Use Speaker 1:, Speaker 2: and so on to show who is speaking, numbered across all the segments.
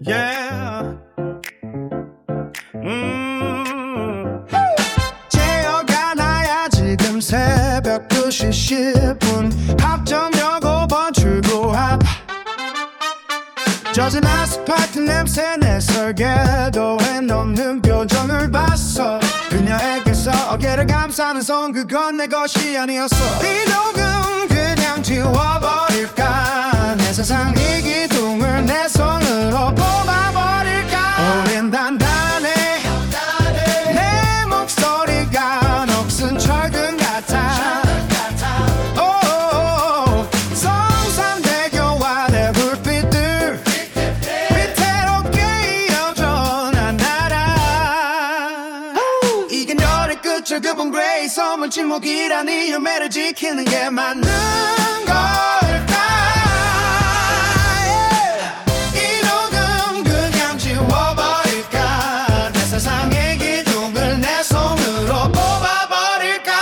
Speaker 1: Yeah. 재어가나야 지금 새벽 2시 10분 합정역 5번 출구 앞 젖은 아스팔트 냄새 내 설계도에 넣는 표정을 봤어. 그녀에게서 어깨를 감싸는 손 그건 내 것이 아니었어. 이 녹음 그냥 지워버릴까. 내 세상 이 기둥을 내 손으로 뽑아버릴까. 우린 단단해. 내 목소리가 녹슨 철근 같아. 성산대교와 내 불빛들 위태롭게 이어져 난 알아. 이게 열의 끝을 그분 그레이 섬은 침묵이란 이 열매를 지키는 게 맞는 걸까. 이 녹음 그냥 지워버릴까. 내 세상의 기둥을 내 손으로 뽑아버릴까.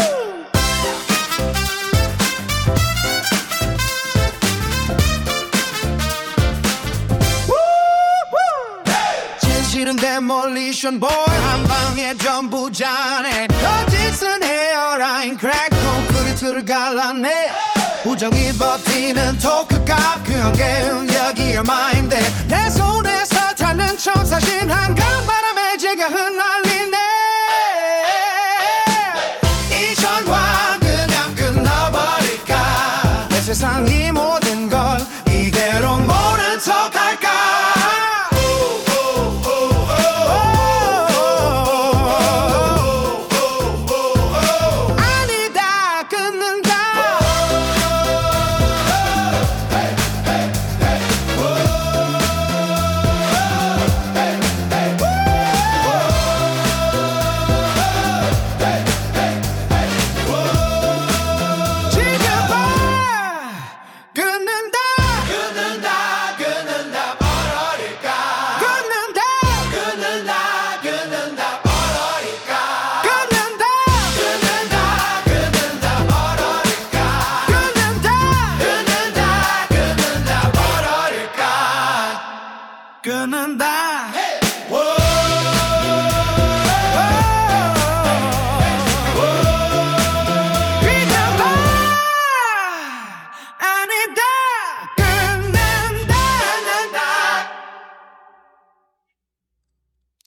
Speaker 1: 진실은 데몰리션 보이 한 방에 전부 자네. 거짓은 헤어라인 크랙 콘크리트를 갈라내. 우정이 버티는 토크값 그 한계는 여기에 마인데. 내 손에서 타는 청사진 한강 바람에 제가 흩날리네. 이 전화 그냥 끊어버릴까. 내 세상이